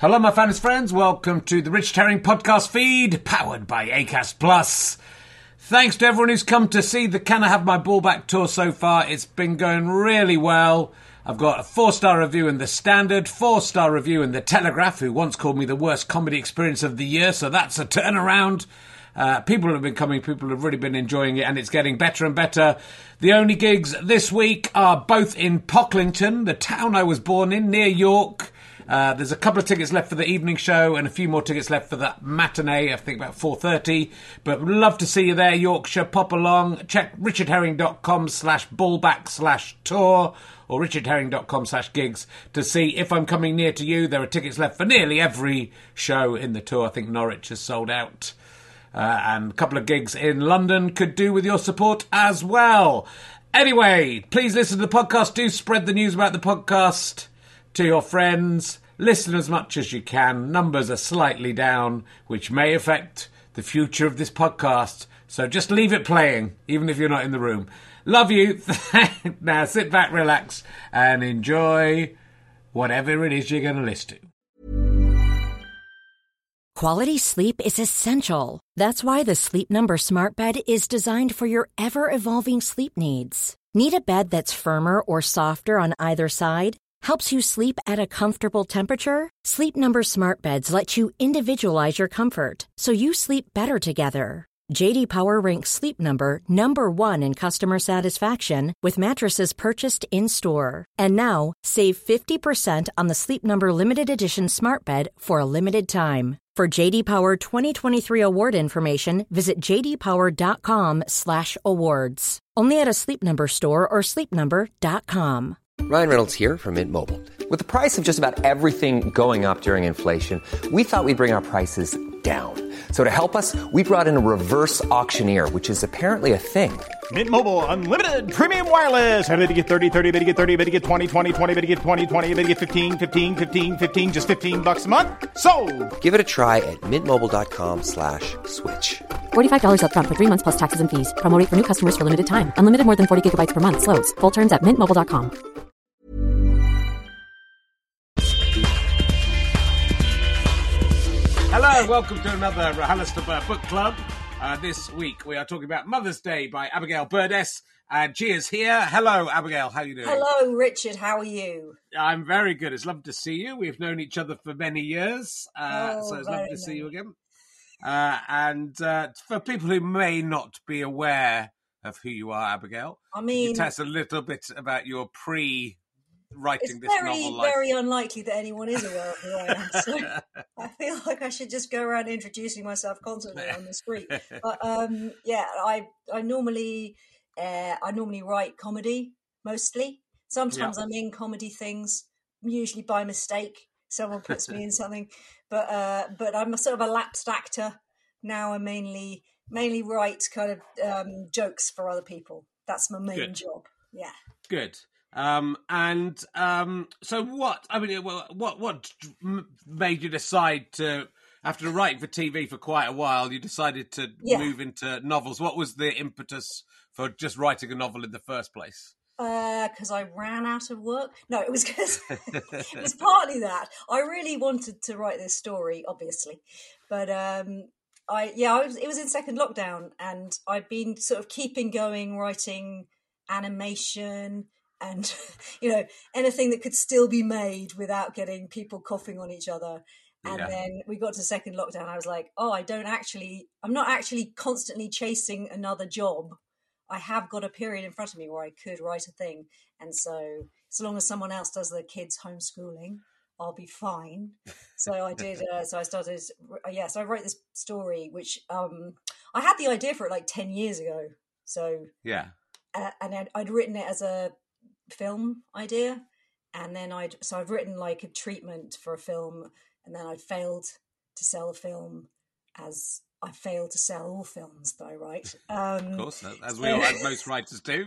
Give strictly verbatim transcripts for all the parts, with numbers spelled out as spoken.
Hello, my fans friends. Welcome to the Richard Herring podcast feed, powered by Acast Plus. Thanks to everyone who's come to see the Can I Have My Ball Back tour so far. It's been going really well. I've got a four-star review in The Standard, four-star review in The Telegraph, who once called me the worst comedy experience of the year, so that's a turnaround. Uh, people have been coming, people have really been enjoying it, and it's getting better and better. The only gigs this week are both in Pocklington, the town I was born in, near York. Uh, there's a couple of tickets left for the evening show and a few more tickets left for the matinee, I think about four thirty. But would love to see you there, Yorkshire. Pop along. Check richardherring.com slash ballback slash tour or richardherring.com slash gigs to see if I'm coming near to you. There are tickets left for nearly every show in the tour. I think Norwich has sold out. Uh, and a couple of gigs in London could do with your support as well. Anyway, please listen to the podcast. Do spread the news about the podcast to your friends. Listen as much as you can. Numbers are slightly down, which may affect the future of this podcast. So just leave it playing, even if you're not in the room. Love you. Now sit back, relax, and enjoy whatever it is you're going to listen to. Quality sleep is essential. That's why the Sleep Number Smart Bed is designed for your ever-evolving sleep needs. Need a bed that's firmer or softer on either side? Helps you sleep at a comfortable temperature? Sleep Number Smart Beds let you individualize your comfort, so you sleep better together. J D Power ranks Sleep Number number one in customer satisfaction with mattresses purchased in-store. And now, save fifty percent on the Sleep Number Limited Edition Smart Bed for a limited time. For J D Power twenty twenty-three award information, visit jdpower.com slash awards. Only at a Sleep Number store or sleep number dot com. Ryan Reynolds here from Mint Mobile. With the price of just about everything going up during inflation, we thought we'd bring our prices down. So to help us, we brought in a reverse auctioneer, which is apparently a thing. Mint Mobile Unlimited Premium Wireless. How to get thirty, thirty, how to get thirty, how to get twenty, twenty, twenty, how to get twenty, twenty, how to get fifteen, fifteen, fifteen, fifteen, just fifteen bucks a month? Sold! Give it a try at mintmobile.com slash switch. forty-five dollars up front for three months plus taxes and fees. Promo rate for new customers for limited time. Unlimited more than forty gigabytes per month. Slows full terms at mint mobile dot com. Hello, welcome to another RHLSTP Book Club. Uh, this week we are talking about Mother's Day by Abigail Burdess. And she is here. Hello, Abigail. How are you doing? Hello, Richard. How are you? I'm very good. It's lovely to see you. We've known each other for many years, uh, oh, so it's lovely to nice. see you again. Uh, and uh, for people who may not be aware of who you are, Abigail, I mean, can you tell us a little bit about your pre- writing it's this very, novel life? very unlikely that anyone is aware of who I am. So I feel like I should just go around introducing myself constantly on the street. But um, yeah, I I normally uh, I normally write comedy mostly. Sometimes yeah. I'm in comedy things, usually by mistake. Someone puts me in something, but uh, but I'm a sort of a lapsed actor now. I mainly mainly write kind of um, jokes for other people. That's my main Good. job. Yeah. Good. Um, and um, so what, I mean, what what made you decide to, after writing for T V for quite a while, you decided to yeah. move into novels? What was the impetus for just writing a novel in the first place? Because uh, I ran out of work. No, it was because it was partly that. I really wanted to write this story, obviously. But um, I, yeah, I was, it was in second lockdown, and I'd been sort of keeping going, writing animation and, you know, anything that could still be made without getting people coughing on each other. And yeah. then we got to second lockdown. I was like, oh, I don't actually, I'm not actually constantly chasing another job. I have got a period in front of me where I could write a thing. And so, as long as someone else does the kids' homeschooling, I'll be fine. So I did, uh, so I started, uh, yeah, so I wrote this story, which um, I had the idea for it like ten years ago. So, yeah. Uh, and I'd, I'd written it as a film idea. And then I'd, so I'd written like a treatment for a film, and then I'd failed to sell a film as I fail to sell all films that I write. Um, of course, as we all, as most writers do.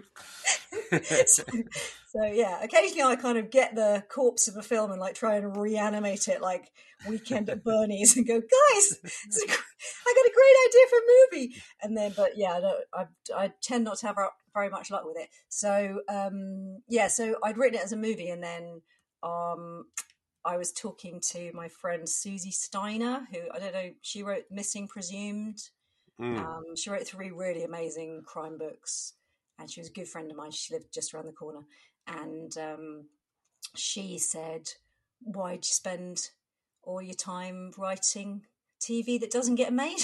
so, so yeah, occasionally I kind of get the corpse of a film and like try and reanimate it, like Weekend at Bernie's, and go, guys, it's a, I got a great idea for a movie. And then, but yeah, I, don't, I, I tend not to have very much luck with it. So um, yeah, so I'd written it as a movie, and then um, I was talking to my friend Susie Steiner, who, I don't know, she wrote Missing Presumed. Mm. Um, she wrote three really amazing crime books, and she was a good friend of mine. She lived just around the corner. And um, she said, why'd you spend all your time writing T V that doesn't get made?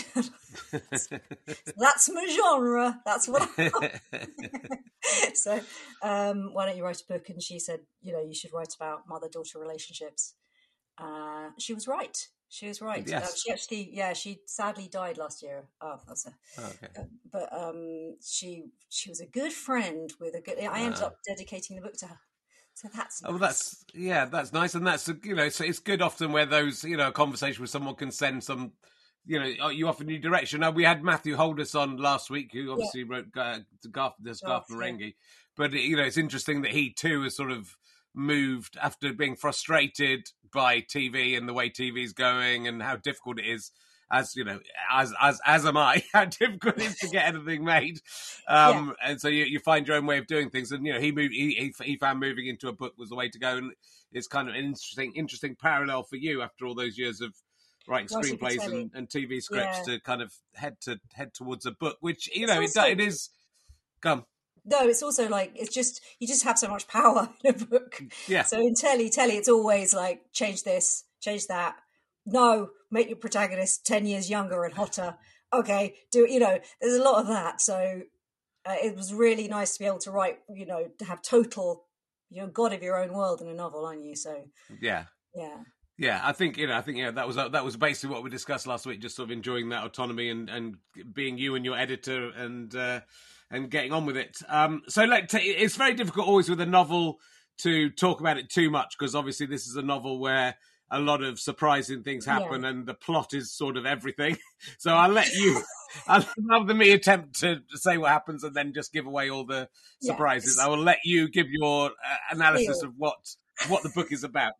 That's my genre. That's what I So um, why don't you write a book? And she said, you know, you should write about mother-daughter relationships. Uh, she was right. She was right. Yes. Uh, she actually, yeah, she sadly died last year. Oh, that's a. Oh, okay. Uh, but um, she she was a good friend with a good. I ended uh. up dedicating the book to her. So that's nice. Oh, that's yeah, that's nice, and that's you know, so it's good often where those you know, a conversation with someone can send some, you know, you offer new direction. Now, we had Matthew Holdus on last week, who obviously yeah. wrote uh, Garth, this Garth Marenghi, yeah. but you know, it's interesting that he too has sort of moved after being frustrated by T V and the way T V's going and how difficult it is. As you know, as as as am I, how difficult it is to get anything made, um, yeah. and so you, you find your own way of doing things. And you know, he moved, he, he he found moving into a book was the way to go, and it's kind of an interesting interesting parallel for you after all those years of writing screenplays and, and T V scripts yeah. to kind of head to head towards a book, which you know also, it, it is. Come. No, it's also like it's just you just have so much power in a book. Yeah. So in telly, telly, it's always like change this, change that. No, make your protagonist ten years younger and hotter. Okay, do you know? There's a lot of that. So uh, it was really nice to be able to write. You know, to have total, you're god of your own world in a novel, aren't you? So yeah, yeah, yeah. I think you know. I think yeah. That was that was basically what we discussed last week. Just sort of enjoying that autonomy and, and being you and your editor and uh, and getting on with it. Um, so like, it's very difficult always with a novel to talk about it too much because obviously this is a novel where a lot of surprising things happen yeah. and the plot is sort of everything. So I'll let you, I'll rather me attempt to say what happens and then just give away all the surprises. Yes. I will let you give your uh, analysis Clear. of what, what the book is about.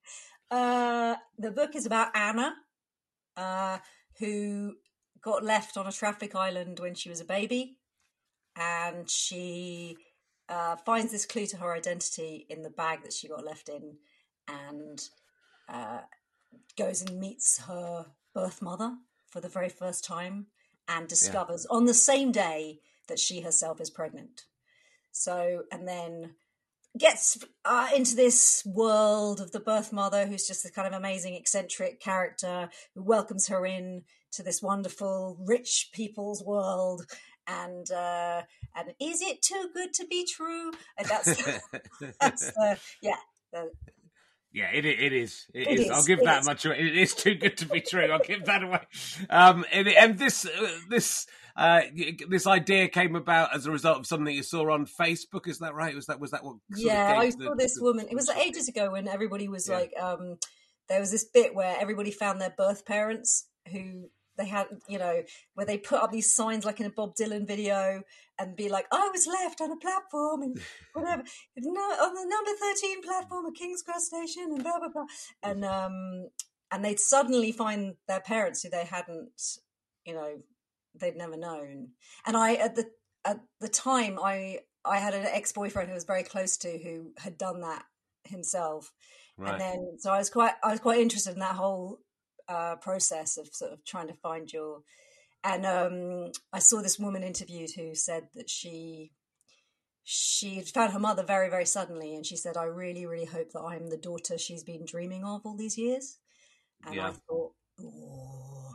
Uh, the book is about Anna, uh, who got left on a traffic island when she was a baby. And she uh, finds this clue to her identity in the bag that she got left in. And Uh, goes and meets her birth mother for the very first time and discovers yeah. on the same day that she herself is pregnant. So, and then gets uh, into this world of the birth mother, who's just this kind of amazing, eccentric character who welcomes her in to this wonderful rich people's world. And uh, and is it too good to be true? And that's, that's uh, yeah. The, Yeah, it it is. It, it is. is. I'll give it that is. much away. It is too good to be true. I'll give that away. Um, and, and this uh, this uh, this idea came about as a result of something you saw on Facebook. Is that right? Was that was that what? Yeah, I saw the, this the, woman. It was ages ago when everybody was yeah. like, um, there was this bit where everybody found their birth parents who they had, you know, where they put up these signs like in a Bob Dylan video and be like, I was left on a platform and whatever, no, on the number thirteen platform at King's Cross Station and blah, blah, blah. And, um, and they'd suddenly find their parents who they hadn't, you know, they'd never known. And I, at the, at the time, I, I had an ex-boyfriend who was very close to who had done that himself. Right. And then, so I was quite, I was quite interested in that whole uh, process of sort of trying to find your, and um, I saw this woman interviewed who said that she, she had found her mother very, very suddenly. And she said, I really, really hope that I'm the daughter she's been dreaming of all these years. And yeah. I thought, oh,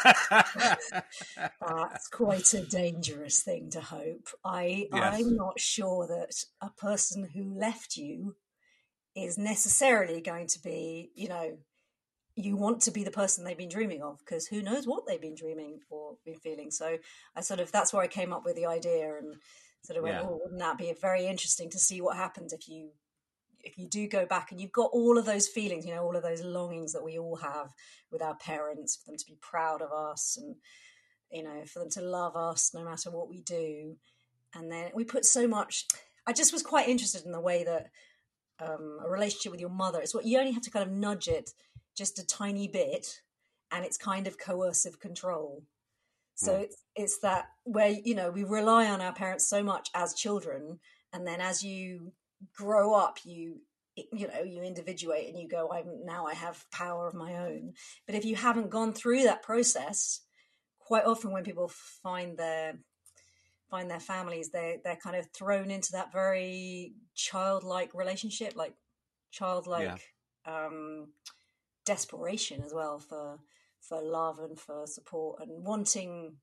that's quite a dangerous thing to hope. I, yes. I'm not sure that a person who left you is necessarily going to be, you know, you want to be the person they've been dreaming of, because who knows what they've been dreaming or been feeling. So I sort of, that's where I came up with the idea and sort of went, yeah. oh, wouldn't that be very interesting to see what happens if you, if you do go back and you've got all of those feelings, you know, all of those longings that we all have with our parents, for them to be proud of us and, you know, for them to love us no matter what we do. And then we put so much, I just was quite interested in the way that um, a relationship with your mother, it's what you only have to kind of nudge it just a tiny bit and it's kind of coercive control. So mm. it's, it's that where, you know, we rely on our parents so much as children. And then as you grow up, you you know, you individuate and you go, I'm now I have power of my own. But if you haven't gone through that process, quite often when people find their find their families, they they're kind of thrown into that very childlike relationship, like childlike yeah. um, desperation as well for for love and for support and wanting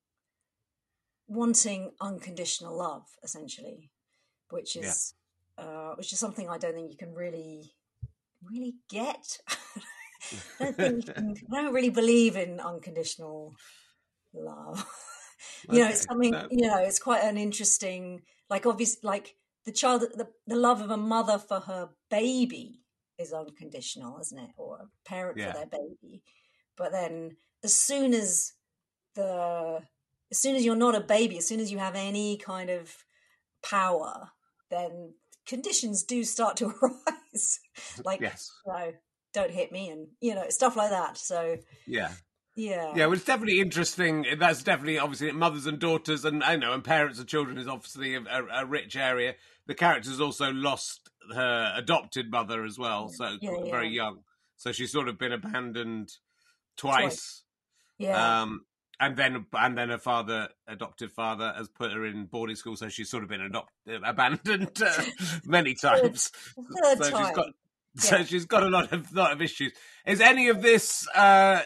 wanting unconditional love, essentially, which is yeah. uh, which is something I don't think you can really really get. I don't think you can, I don't really believe in unconditional love. you okay. know, it's something. No. You know, it's quite an interesting, like obvious, like the child, the the love of a mother for her baby is unconditional, isn't it? Or a parent yeah. for their baby. But then, as soon as the As soon as you're not a baby, as soon as you have any kind of power, then conditions do start to arise. Like, yes. you know, don't hit me, and you know, stuff like that. So yeah, yeah, yeah. Well, it's definitely interesting. That's definitely obviously mothers and daughters, and I know, and parents and children is obviously a, a, a rich area. The character's also lost her adopted mother as well, so yeah, yeah. very young. So she's sort of been abandoned twice. twice. Yeah. Um, And then, and then her father, adoptive father, has put her in boarding school, so she's sort of been adopt, abandoned uh, many times. Third so time. she's got, yeah. so she's got a lot of lot of issues. Is any of this uh,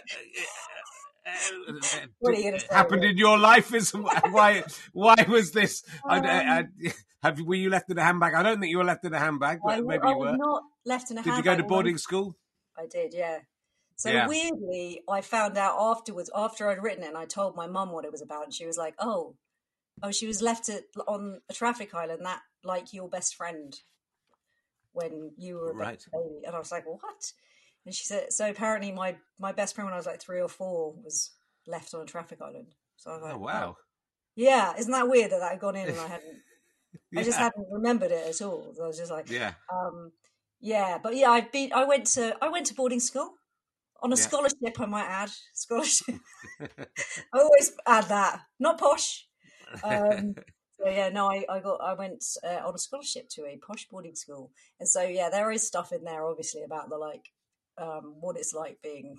what are you gonna say, happened really? in your life? Is why? Why was this? Um, I, I, have were you left in a handbag? I don't think you were left in a handbag, but I, maybe I you were. was not left in a Did handbag. you go to boarding school? I did, yeah. So yeah. weirdly, I found out afterwards, after I'd written it, and I told my mum what it was about, and she was like, "Oh, oh, she was left at, on a traffic island, that like your best friend when you were a right. baby." And I was like, "What?" And she said, "So apparently, my my best friend when I was like three or four was left on a traffic island." So I was like, "Oh wow, oh. yeah, isn't that weird that that had gone in and I hadn't, yeah. I just hadn't remembered it at all." So I was just like, yeah, um, yeah, but yeah, I've been, I went to, I went to boarding school. On a yeah. scholarship, I might add. Scholarship. I always add that. Not posh. Um, so yeah, no, I, I got I went uh, on a scholarship to a posh boarding school, and so yeah, there is stuff in there, obviously, about the like um, what it's like being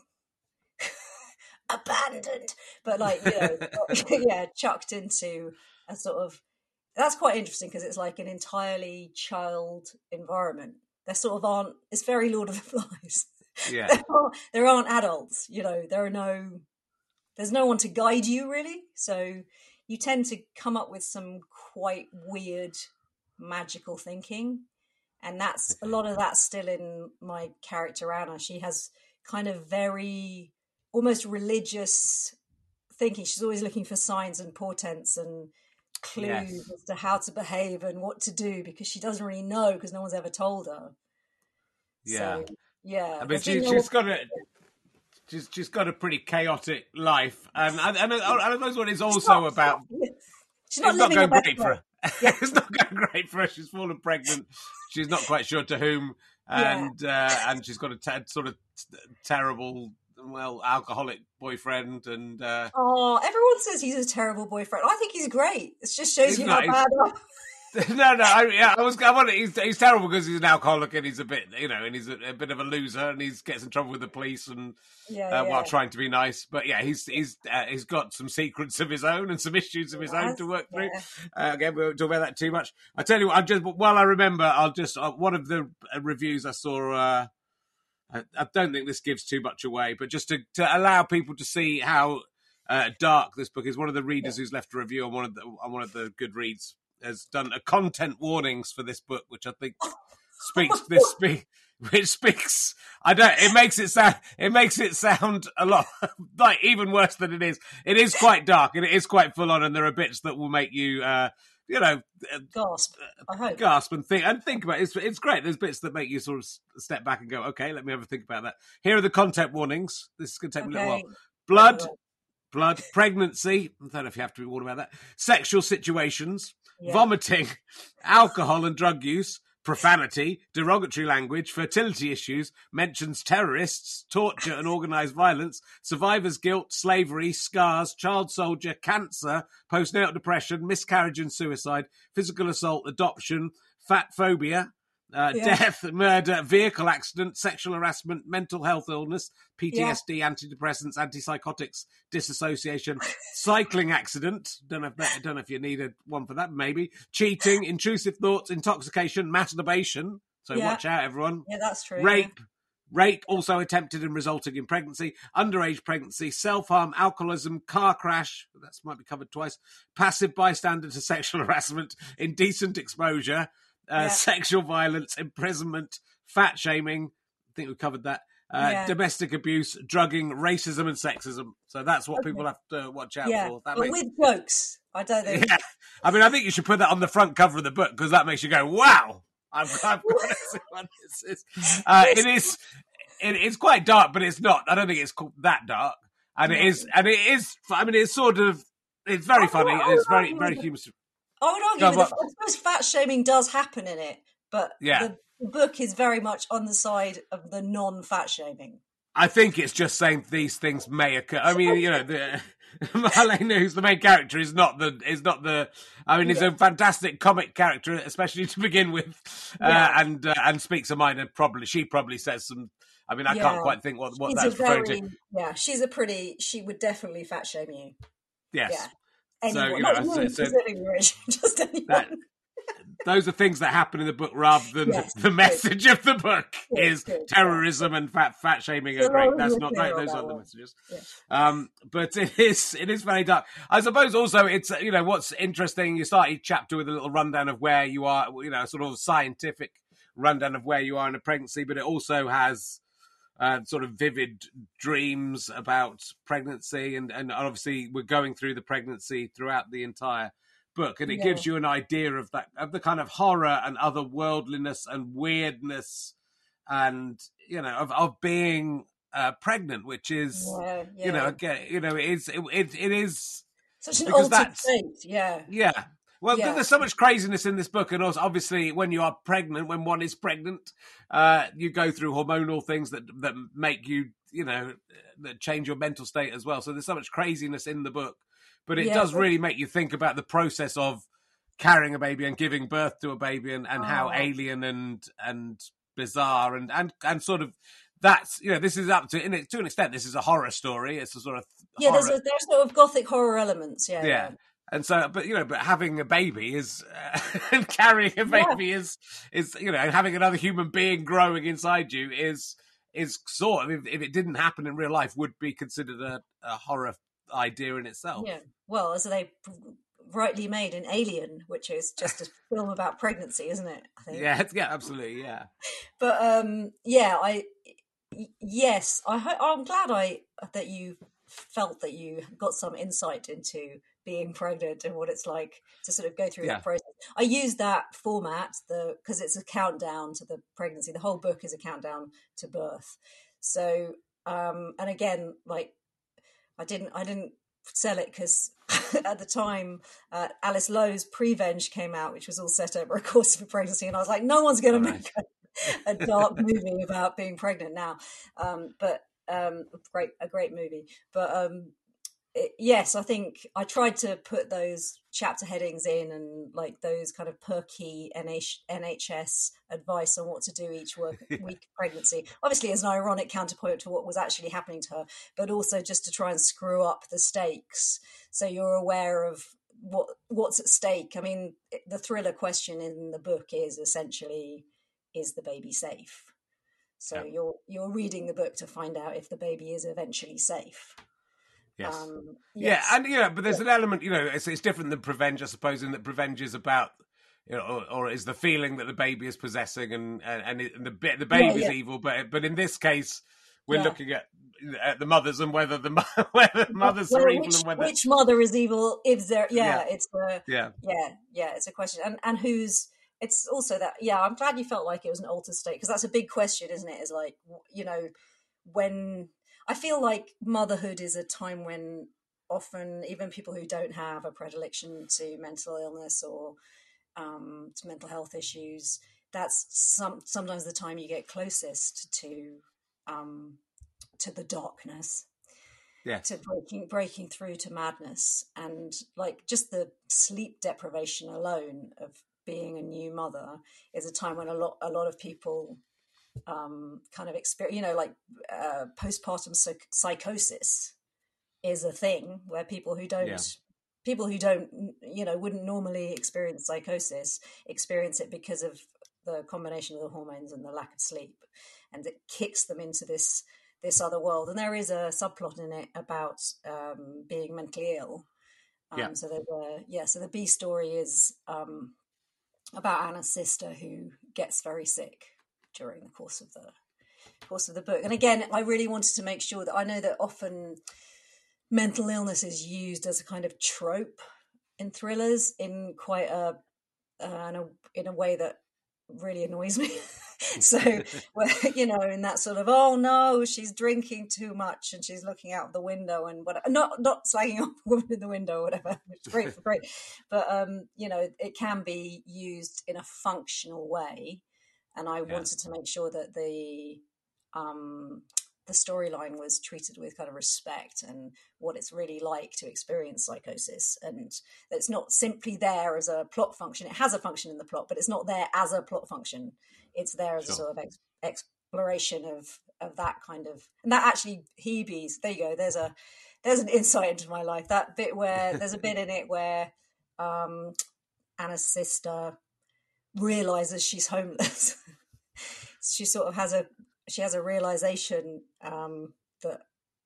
abandoned, but like you know, yeah, chucked into a sort of. That's quite interesting because it's like an entirely child environment. There sort of aren't. It's very Lord of the Flies. Yeah, there, are, there aren't adults, you know, there are no, there's no one to guide you really. So you tend to come up with some quite weird magical thinking. And that's okay. a lot of that's still in my character, Anna. She has kind of very almost religious thinking. She's always looking for signs and portents and clues yes. as to how to behave and what to do because she doesn't really know because no one's ever told her. Yeah. So, yeah, I mean, she, she's got a she's she's got a pretty chaotic life, and and, and I suppose what it's also not, about. She's not, it's living not going great for her. Yeah. It's not going great for her. She's fallen pregnant. She's not quite sure to whom, and yeah. uh, and she's got a t- sort of t- terrible, well, alcoholic boyfriend, and uh, oh, everyone says he's a terrible boyfriend. I think he's great. It just shows you not, how bad. No, no, I, yeah, I was. I want. He's, he's terrible because he's an alcoholic and he's a bit, you know, and he's a, a bit of a loser and he gets in trouble with the police and yeah, uh, yeah. while trying to be nice. But yeah, he's he's uh, he's got some secrets of his own and some issues of his yes, own to work through. Yeah. Uh, again, we won't talk about that too much. I tell you what, I just while I remember, I'll just uh, one of the reviews I saw. Uh, I, I don't think this gives too much away, but just to, to allow people to see how uh, dark this book is. One of the readers yeah. who's left a review on one of the on one of the Goodreads has done a content warnings for this book, which I think speaks this speak, which speaks. I don't. It makes it sound. It makes it sound a lot like even worse than it is. It is quite dark and it is quite full on, and there are bits that will make you, uh, you know, gasp. I hope gasp and think and think about it. It's, it's great. There's bits that make you sort of step back and go, okay, let me have a think about that. Here are the content warnings. This is going to take me okay. a little while. Blood. Oh, blood, pregnancy, I don't know if you have to be warned about that, sexual situations, yeah. vomiting, alcohol and drug use, profanity, derogatory language, fertility issues, mentions terrorists, torture and organised violence, survivor's guilt, slavery, scars, child soldier, cancer, postnatal depression, miscarriage and suicide, physical assault, adoption, fat phobia, Uh, Yeah. Death, murder, vehicle accident, sexual harassment, mental health illness, P T S D, antidepressants, antipsychotics, disassociation, cycling accident. Don't know if that, don't know if you needed one for that. Maybe cheating, intrusive thoughts, intoxication, masturbation. So Yeah. watch out, everyone. Yeah, that's true. Rape, rape, also attempted and resulting in pregnancy, underage pregnancy, self-harm, alcoholism, car crash. That might be covered twice. Passive bystander to sexual harassment, indecent exposure. Uh, Yeah. Sexual violence, imprisonment, fat shaming. I think we covered that. Uh, Yeah. Domestic abuse, drugging, racism, and sexism. So that's what Okay. people have to watch out Yeah, for. That but makes... with jokes. I don't think. Yeah, I mean, I think you should put that on the front cover of the book because that makes you go, "Wow, I've, I've got to see what this is." Uh, it is, it, it's quite dark, but it's not. I don't think it's that dark, and it is, and it is. I mean, it's sort of, it's very I- funny. I and it's would very, argue very that- humorous. I would argue Go that on, the, I suppose fat shaming does happen in it, but Yeah. the, the book is very much on the side of the non-fat shaming. I think it's just saying these things may occur. I mean, you know, the, Marlene, who's the main character, is not the is not the. I mean, he's Yeah. a fantastic comic character, especially to begin with, uh, Yeah. and uh, and speaks a mind. And probably she probably says some. I mean, I Yeah. can't quite think what what She's that's a referring very, to. yeah, she's a pretty, she would definitely fat shame you. Yes. Yeah. So, Anyone, you not know, you so- so specifically, Rich, just anyone. that, those are things that happen in the book rather than Yes, the message of the book Good, is good, terrorism and fat fat shaming are So great. long as That's you're not clear on those that are the one. messages. Yeah. Um, but it is it is very dark. I suppose also it's uh, you know what's interesting. You start each chapter with a little rundown of where you are, you know, sort of scientific rundown of where you are in a pregnancy, but it also has uh, sort of vivid dreams about pregnancy, and and obviously we're going through the pregnancy throughout the entire book, and it Yeah. gives you an idea of that of the kind of horror and otherworldliness and weirdness, and you know of of being uh, pregnant, which is Yeah, you know yeah. again you know it's it, it, it is Such an because altered that's- state, yeah. yeah. Well, Yeah. there's so much craziness in this book, and also obviously when you are pregnant, when one is pregnant, uh, you go through hormonal things that that make you, you know, that change your mental state as well. So there's so much craziness in the book, but it Yeah. does really make you think about the process of carrying a baby and giving birth to a baby, and, and how Oh. alien and and bizarre and, and and sort of that's you know this is up to in it, to an extent this is a horror story. It's a sort of Yeah, horror. there's, a, there's sort of gothic horror elements, yeah. Yeah. And so, but you know, but having a baby is, uh, and carrying a baby is, is you know, and having another human being growing inside you is, is sort of, if, if it didn't happen in real life, would be considered a, a horror idea in itself. Yeah. Well, as they rightly made in Alien, which is just a film about pregnancy, isn't it? I think. Yeah, yeah, absolutely, yeah. But um, yeah, I y- yes, I ho- I'm glad I that you felt that you got some insight into being pregnant and what it's like to sort of go through Yeah. that process. I use that format the because it's a countdown to the pregnancy. The whole book is a countdown to birth. So um, and again, like I didn't I didn't sell it because at the time uh, Alice Lowe's Prevenge came out, which was all set over a course of a pregnancy, and I was like, no one's going to All make a, a dark movie about being pregnant now. Um, but um, great, a great movie. But um, it, yes, I think I tried to put those chapter headings in and like those kind of perky N H- N H S advice on what to do each work, week of pregnancy. Obviously, as an ironic counterpoint to what was actually happening to her, but also just to try and screw up the stakes so you're aware of what what's at stake. I mean, the thriller question in the book is essentially, is the baby safe? So Yeah. you're you're reading the book to find out if the baby is eventually safe. Yes. Um, Yeah, yes. and you know, but there's an element, you know, it's, it's different than Prevenge, I suppose, in that Prevenge is about, you know, or, or is the feeling that the baby is possessing, and and, and, it, and the ba- the baby's yeah. evil, but but in this case, we're Yeah. looking at at the mothers and whether the mo- whether the mothers Well, are evil which, and whether which mother is evil? If there, yeah, Yeah. it's a yeah yeah, yeah, it's a question, and and who's. It's also that, yeah, I'm glad you felt like it was an altered state, because that's a big question, isn't it? Is like, you know, when I feel like motherhood is a time when often even people who don't have a predilection to mental illness or um, to mental health issues, that's some sometimes the time you get closest to um, to the darkness, yeah to breaking breaking through to madness, and like just the sleep deprivation alone of being a new mother is a time when a lot a lot of people um, kind of experience, you know, like uh, postpartum psych- psychosis is a thing where people who don't. Yeah. People who don't, you know, wouldn't normally experience psychosis experience it because of the combination of the hormones and the lack of sleep, and it kicks them into this this other world. And there is a subplot in it about um, being mentally ill. Um, yeah. So there's a, yeah. So the B story is um, about Anna's sister who gets very sick during the course of the course of the book. And again, I really wanted to make sure that I know that often mental illness is used as a kind of trope in thrillers in quite a, uh, in, a in a way that really annoys me. So, where, you know, in that sort of, oh no, she's drinking too much and she's looking out the window and what, not not slagging off a woman in the window or whatever, which is great for great, but um, you know, it can be used in a functional way, and I yeah. wanted to make sure that the um. the storyline was treated with kind of respect and what it's really like to experience psychosis. And it's not simply there as a plot function. It has a function in the plot, but it's not there as a plot function. It's there as sure. a sort of ex- exploration of, of that kind of, and that actually Hebe's, there you go. There's a, there's an insight into my life. That bit where there's a bit in it where um, Anna's sister realizes she's homeless. She sort of has a, she has a realization um, that,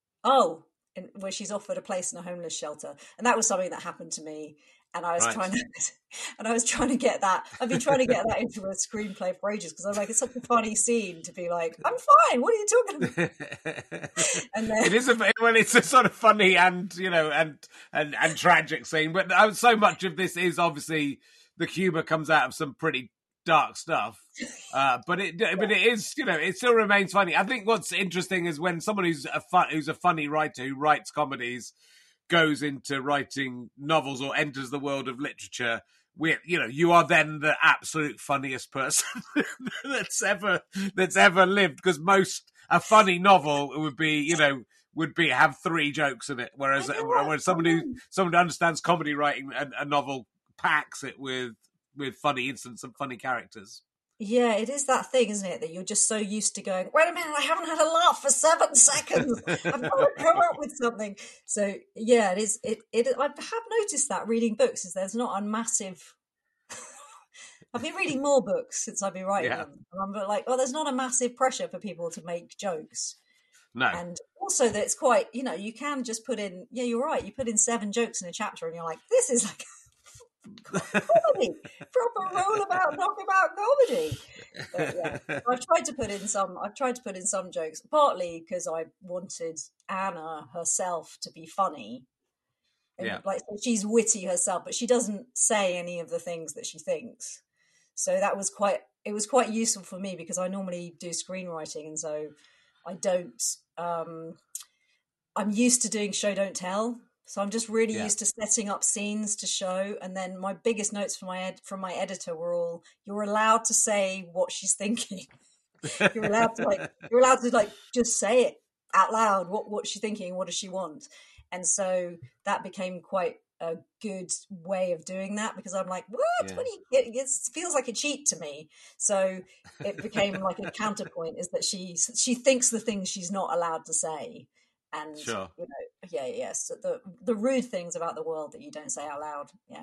oh, in, where she's offered a place in a homeless shelter. And that was something that happened to me. And I was right. trying to, and I was trying to get that, I've been trying to get that into a screenplay for ages, because I'm like, it's such a funny scene to be like, I'm fine, what are you talking about? And then, it is a, well, it's a sort of funny and, you know, and, and, and tragic scene, but so much of this is obviously the humor comes out of some pretty dark stuff, uh, but it yeah. but it is, you know, it still remains funny. I think what's interesting is when someone who's a fun, who's a funny writer who writes comedies goes into writing novels or enters the world of literature, we, you know, you are then the absolute funniest person that's ever that's ever lived, because most a funny novel would be, you know, would be have three jokes in it, whereas when someone who someone who understands comedy writing, a, a novel packs it with with funny incidents and funny characters. Yeah, it is that thing, isn't it, that you're just so used to going, wait a minute, I haven't had a laugh for seven seconds. I've got to come up with something. So yeah, it is. It it. I have noticed that reading books is there's not a massive. I've been reading more books since I've been writing yeah. them, and I'm like, oh, there's not a massive pressure for people to make jokes. No, and also that it's quite, you know, you can just put in. Yeah, you're right. You put in seven jokes in a chapter, and you're like, this is like. Comedy, proper roll-about, knockabout comedy. But yeah, I've tried to put in some. I've tried to put in some jokes, partly because I wanted Anna herself to be funny. And yeah, like she's witty herself, but she doesn't say any of the things that she thinks. So that was quite. It was quite useful for me, because I normally do screenwriting, and so I don't. Um, I'm used to doing show don't tell. So I'm just really yeah. used to setting up scenes to show, and then my biggest notes from my ed- from my editor were all, "You're allowed to say what she's thinking. you're allowed to like, you're allowed to like just say it out loud. What what she's thinking, what does she want?" And so that became quite a good way of doing that, because I'm like, "What? Yeah. What do you?" It, it feels like a cheat to me. So it became like a counterpoint, is that she she thinks the things she's not allowed to say. And sure. you know, yeah, yes, yeah, so the the rude things about the world that you don't say out loud, yeah.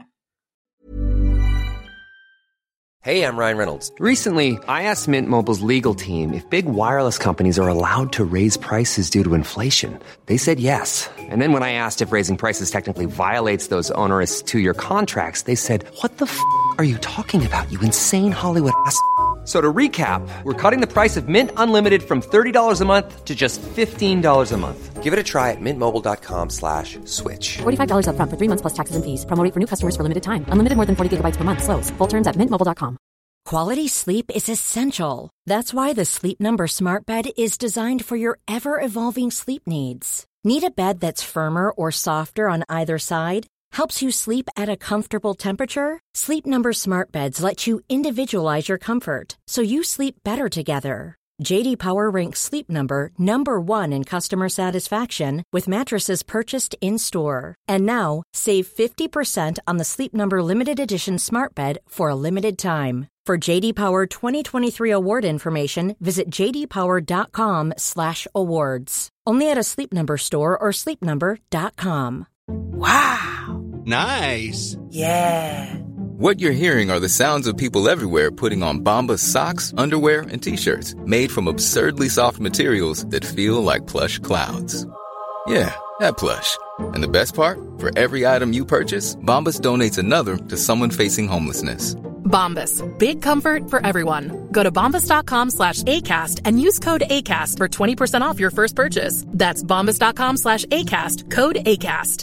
Hey, I'm Ryan Reynolds. Recently, I asked Mint Mobile's legal team if big wireless companies are allowed to raise prices due to inflation. They said yes. And then when I asked if raising prices technically violates those onerous two-year contracts, they said, "What the f*** are you talking about? You insane Hollywood ass." So to recap, we're cutting the price of Mint Unlimited from thirty dollars a month to just fifteen dollars a month. Give it a try at mintmobile.com slash switch. forty-five dollars up front for three months plus taxes and fees. Promo rate for new customers for limited time. Unlimited more than forty gigabytes per month. Slows full terms at mint mobile dot com. Quality sleep is essential. That's why the Sleep Number Smart Bed is designed for your ever-evolving sleep needs. Need a bed that's firmer or softer on either side? Helps you sleep at a comfortable temperature? Sleep Number Smart Beds let you individualize your comfort, so you sleep better together. J D Power ranks Sleep Number number one in customer satisfaction with mattresses purchased in-store. And now, save fifty percent on the Sleep Number Limited Edition Smart Bed for a limited time. For J D Power twenty twenty-three award information, visit j d power dot com slash awards. Only at a Sleep Number store or sleep number dot com. Wow. Nice. Yeah. What you're hearing are the sounds of people everywhere putting on Bombas socks, underwear, and T-shirts made from absurdly soft materials that feel like plush clouds. Yeah, that plush. And the best part? For every item you purchase, Bombas donates another to someone facing homelessness. Bombas. Big comfort for everyone. Go to bombas.com slash ACAST and use code ACAST for twenty percent off your first purchase. That's bombas.com slash ACAST. Code ACAST.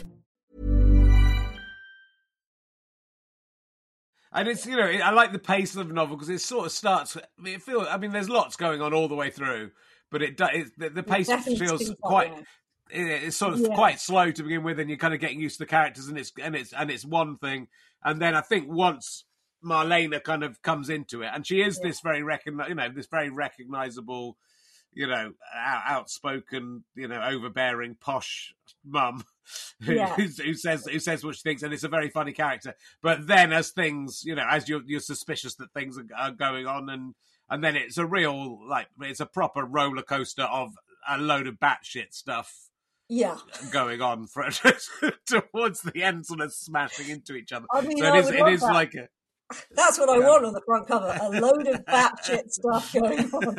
And it's, you know, I like the pace of the novel because it sort of starts, I mean, it feels, I mean, there's lots going on all the way through, but it, it the, the pace feels quite, it, it's sort of yeah. quite slow to begin with, and you're kind of getting used to the characters, and it's, and it's, and it's one thing. And then I think once Marlena kind of comes into it, and she is yeah. this very recogni- you know, this very recognizable, you know, out- outspoken, you know, overbearing, posh mum. Who, Yeah. who says who says what she thinks, and it's a very funny character. But then, as things, you know, as you're you're suspicious that things are, are going on, and and then it's a real, like, it's a proper roller coaster of a load of batshit stuff. Yeah. Going on for towards the end, sort of smashing into each other. I mean, so I it is would it love is that. like a. That's what I Yeah. want on the front cover, a load of batshit stuff going on.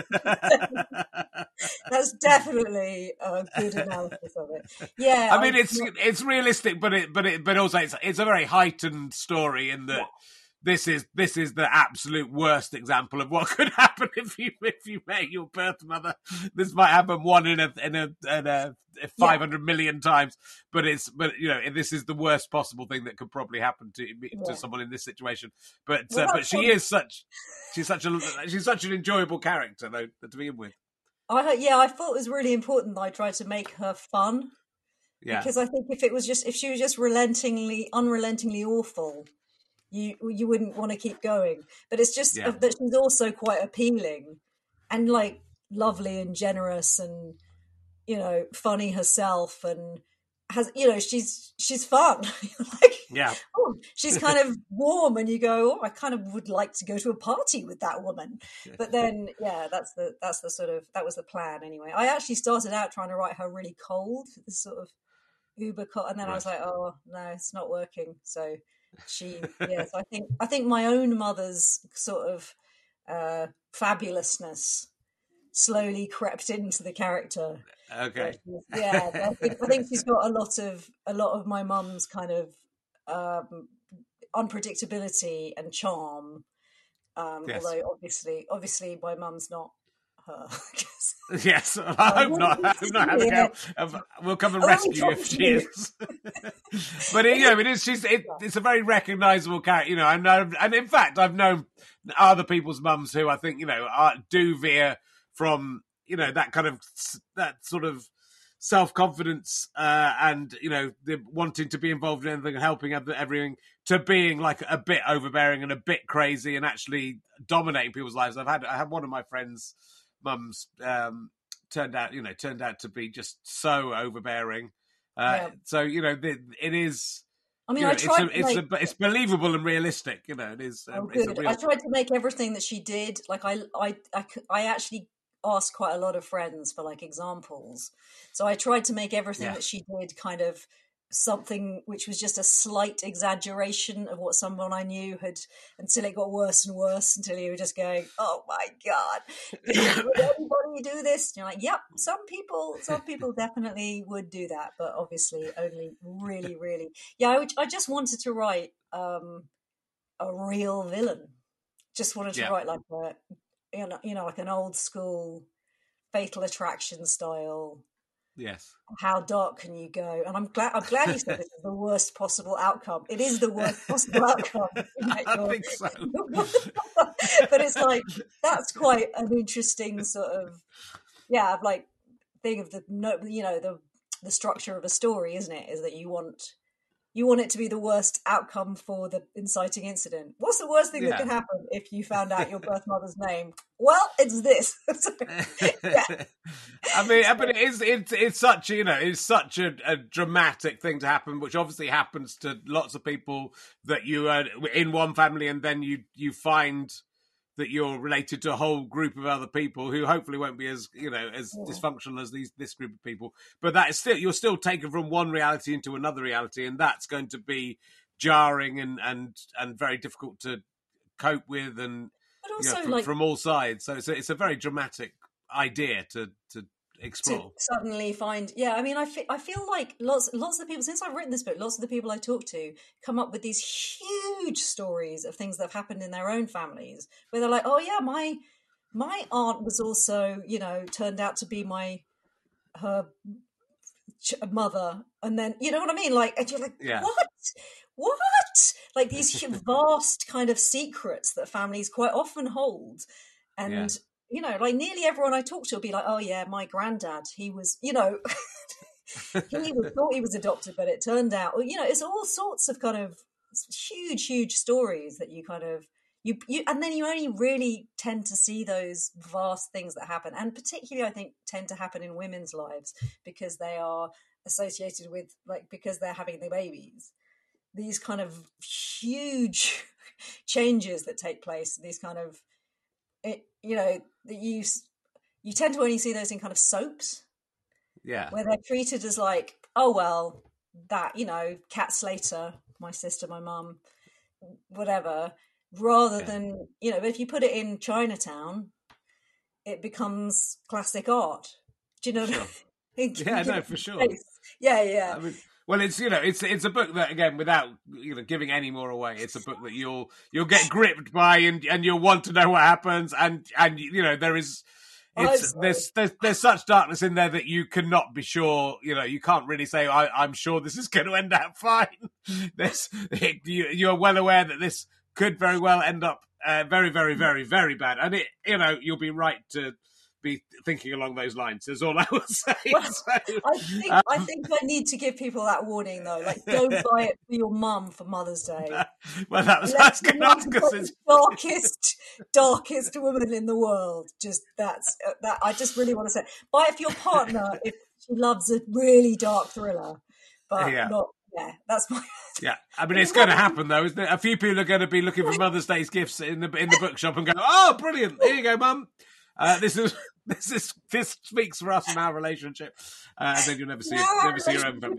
That's definitely a good analysis of it. Yeah. I mean, I- it's it's realistic, but it but it but also it's it's a very heightened story in that Yeah. this is this is the absolute worst example of what could happen if you if you met your birth mother. This might happen one in a in a, in a five hundred million times, but it's but you know this is the worst possible thing that could probably happen to to Yeah. someone in this situation. But Well, uh, but that's she what- is such she's such a she's such an enjoyable character though to begin with. I heard- yeah, I thought it was really important that I tried to make her fun. Yeah. Because I think if it was just if she was just relentingly, unrelentingly awful, you you wouldn't want to keep going. But it's just Yeah. that she's also quite appealing and like lovely and generous and you know funny herself and has you know she's she's fun. Like, Yeah. oh, she's kind of warm, and you go, oh, I kind of would like to go to a party with that woman. But then, yeah, that's the that's the sort of that was the plan anyway. I actually started out trying to write her really cold, this sort of uber cold, and then I was like, oh no, it's not working. So she, yes, I think I think my own mother's sort of uh, fabulousness slowly crept into the character. Okay. Yeah, I think, I think she's got a lot of a lot of my mum's kind of um, unpredictability and charm. Um, Yes. Although obviously, obviously, my mum's not her. Yes, I hope not. I hope not. Abigail. Um, We'll come and Oh, rescue you if thank she you. is. But you know, it is. She's. It, it's a very recognisable character. You know, I know, and in fact, I've known other people's mums who I think you know are, do veer from you know that kind of that sort of self confidence uh, and you know the wanting to be involved in anything and helping ev- everything to being like a bit overbearing and a bit crazy and actually dominating people's lives. I've had I had one of my friends' mums um, turned out you know turned out to be just so overbearing. Uh, Yeah. So you know the, it is. I mean, you know, I it's tried. a, to it's make, a, it's believable and realistic. You know, it is. Um, oh, it's a good. real. I tried to make everything that she did. Like I, I, I, c- I actually asked quite a lot of friends for like examples. So I tried to make everything Yeah. that she did kind of something which was just a slight exaggeration of what someone I knew had, until it got worse and worse, until you were just going, "Oh my god, would anybody do this?" And you're like, "Yep, some people, some people definitely would do that, but obviously only really, really." Yeah, I, would- I just wanted to write um, a real villain. Just wanted to Yeah. write like a, you know, you know, like an old school Fatal Attraction style. Yes. How dark can you go? And I'm glad I'm glad you said this is the worst possible outcome. It is the worst possible outcome. I think so. But it's like that's quite an interesting sort of yeah, like thing of the no, you know, the the structure of a story, isn't it? Is that you want you want it to be the worst outcome for the inciting incident. What's the worst thing Yeah. that can happen if you found out your birth mother's name? Well, it's this. So, yeah. I mean, but it is, it's, it's such, you know, it's such a, a dramatic thing to happen, which obviously happens to lots of people that you are in one family, and then you, you find that you're related to a whole group of other people who hopefully won't be as, you know, as yeah. dysfunctional as these this group of people. But that is still, you're still taken from one reality into another reality, and that's going to be jarring and and, and very difficult to cope with, and but also, you know, from, like, from all sides. So it's a, it's a very dramatic idea to to explore. To suddenly find, yeah, I mean, I feel, I feel like lots lots of the people, since I've written this book, lots of the people I talk to come up with these huge stories of things that have happened in their own families, where they're like, oh yeah, my my aunt was also, you know, turned out to be my her ch- mother, and then, you know what I mean, like, and you're like, yeah. what what like these vast kind of secrets that families quite often hold. And yeah. you know, like, nearly everyone I talk to will be like, oh yeah, my granddad, he was, you know, he was, thought he was adopted, but it turned out, you know, it's all sorts of kind of huge, huge stories that you kind of, you, you, and then you only really tend to see those vast things that happen. And particularly, I think, tend to happen in women's lives because they are associated with, like, because they're having the babies, these kind of huge changes that take place, these kind of, it, you know, that you you tend to only see those in kind of soaps, yeah, where they're treated as like, oh well, that, you know, Cat Slater, my sister, my mum, whatever, rather yeah. than, you know, but if you put it in Chinatown, it becomes classic art. Do you know? Sure. What I mean? Yeah, no, for sure. Yeah, yeah. I mean, well, it's, you know, it's it's a book that, again, without, you know, giving any more away, it's a book that you'll you'll get gripped by, and, and you'll want to know what happens, and and you know, there is it's there's, there's there's such darkness in there that you cannot be sure, you know, you can't really say, I, I'm sure this is going to end up fine. This it, you, you're well aware that this could very well end up uh, very, very, very, very bad, and it, you know, you'll be right to be thinking along those lines, is all I will say. Well, so, I think um, I think I need to give people that warning, though. Like, don't buy it for your mum for Mother's Day. Well, that was that's good. The darkest, darkest woman in the world. Just that's uh, that. I just really want to say, buy it for your partner if she loves a really dark thriller, but yeah. not. Yeah, that's my. Yeah, I mean, it's going to happen, though, isn't it? A few people are going to be looking for Mother's Day's gifts in the in the bookshop and go, "Oh, brilliant! Here you go, Mum. Uh, this is this is this speaks for us and our relationship." Uh, and then you'll never see no, never see your own family.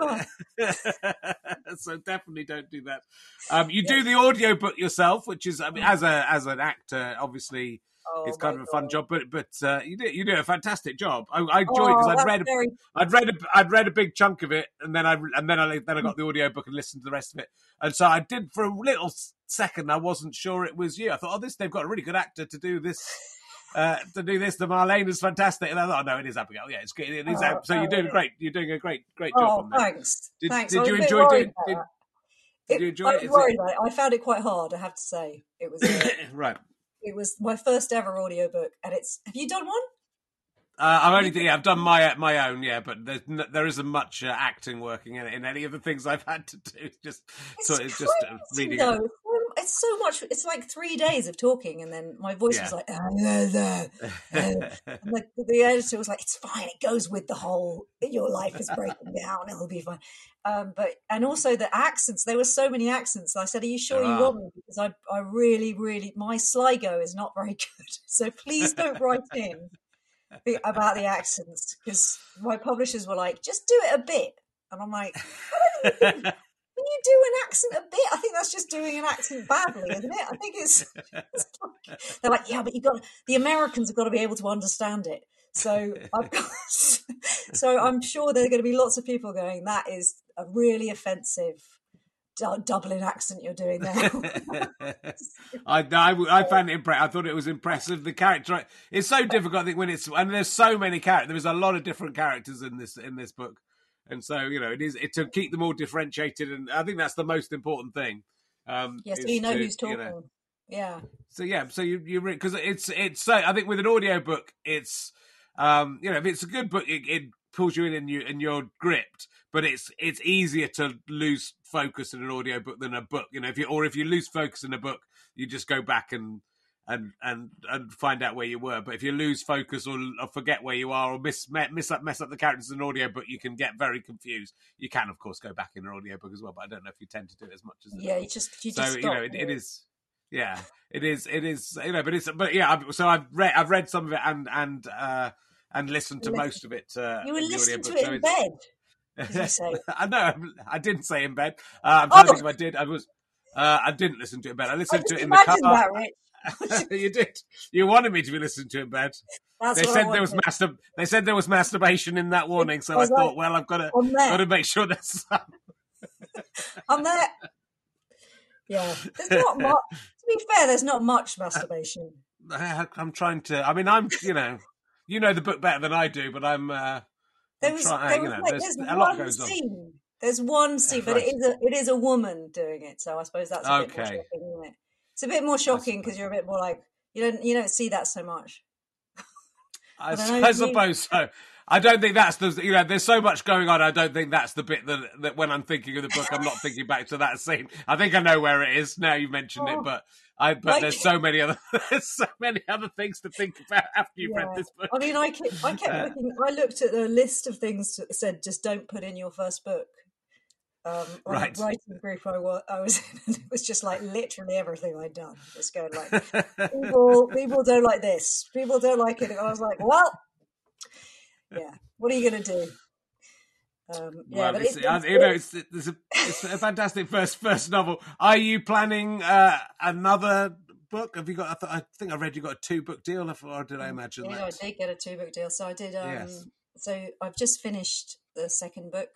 So definitely don't do that. Um, you yeah. do the audiobook yourself, which is, I mean, as a as an actor, obviously. Oh, it's kind of a fun God. job, but but uh, you do you do a fantastic job. I, I enjoyed oh, it because I'd read very... I'd read a, I'd read a big chunk of it, and then I and then I then I got the audiobook and listened to the rest of it. And so I did for a little second. I wasn't sure it was you. I thought, oh, this they've got a really good actor to do this. Uh, to do this, the Marlene is fantastic, and I thought, oh, no, it is Abigail. Yeah, it's good. It is. Oh, so oh, you're doing a great. You're doing a great, great oh, job on that. Thanks. Did, thanks. did you enjoy doing? Did, did you enjoy I it? was worried about it. I found it quite hard. I have to say, it was uh, right. It was my first ever audiobook, and it's. Have you done one? Uh, I've only yeah, I've done my my own, yeah, but there's no, there isn't much uh, acting working in it in any of the things I've had to do. It's just it's so it's just uh, reading. Though. It. It's so much. It's like three days of talking, and then my voice yeah. was like, ah, nah, nah. and the, the editor was like, "It's fine. It goes with the whole. Your life is breaking down. It'll be fine." Um, but and also the accents. There were so many accents. I said, "Are you sure you want me?" Because I, I really, really, my Sligo is not very good. So please don't write in about the accents, because my publishers were like, "Just do it a bit," and I'm like, I don't even, "Can you do an accent a bit?" I think that's just doing an accent badly, isn't it? I think it's, it's like, they're like, "Yeah, but you got the Americans have got to be able to understand it." So I've got, so I'm sure there are going to be lots of people going, "That is a really offensive d- Dublin accent you're doing now." I, I, I found it impressive. I thought it was impressive. The character, it's so difficult. I think when it's and there's so many characters. There's a lot of different characters in this in this book. And so, you know, it is it, to keep them all differentiated, and I think that's the most important thing. Um, yes, yeah, so you know to, who's talking. You know. Yeah. So yeah, so you you because it's it's so I think with an audiobook, it's um, you know, if it's a good book, it, it pulls you in and you and you're gripped. But it's it's easier to lose focus in an audiobook than a book. You know, if you or if you lose focus in a book, you just go back and and and and find out where you were. But if you lose focus or, or forget where you are or miss miss up mess up the characters in an audiobook, you can get very confused. You can, of course, go back in an audiobook as well, but I don't know if you tend to do it as much as yeah. You just you so just you stop know it, it is. Yeah, it is. It is. You know, but it's. But yeah. I've, so I've read. I've read some of it and and uh, and listened to most of it. Uh, you were listening to so it in bed. Did you say? I know. I didn't say in bed. Uh, I'm trying oh. to think if I did. I was. Uh, I didn't listen to it in bed. I listened I to it in the car. That, Rich. You did. You wanted me to be listening to it in bed. That's they said there was mastur- They said there was masturbation in that warning, so I, I thought, like, well, I've got to got to make sure there's some. I'm there. Yeah, there's not much. To be fair, there's not much masturbation. I, I'm trying to. I mean, I'm. You know, you know the book better than I do, but I'm. Uh, there was, trying, there you was know, like, there's, there's a lot goes scene. on. There's one scene, but right. it is a it is a woman doing it, so I suppose that's a okay. bit more shocking, isn't it? It's a bit more shocking because you're a bit more like you don't you don't see that so much. I, I, I suppose so. I don't think that's the you know. There's so much going on. I don't think that's the bit that that when I'm thinking of the book, I'm not thinking back to that scene. I think I know where it is now. You mentioned oh, it, but I but like, there's so many other there's so many other things to think about after you've yeah. read this book. I mean, I kept, I kept uh, looking. I looked at the list of things that said just don't put in your first book. Um, on right. the writing group I was, I was in, and it was just like literally everything I'd done. Just going like, people, people don't like this. People don't like it. And I was like, well, yeah. What are you going to do? Um, yeah, well, but it's, it's, it's, you know, it's, it's, a, it's a fantastic first first novel. Are you planning uh, another book? Have you got? I, th- I think I read you got a two book deal, or did I imagine yeah, that? I did get a two book deal. So I did. Um, yes. So I've just finished the second book.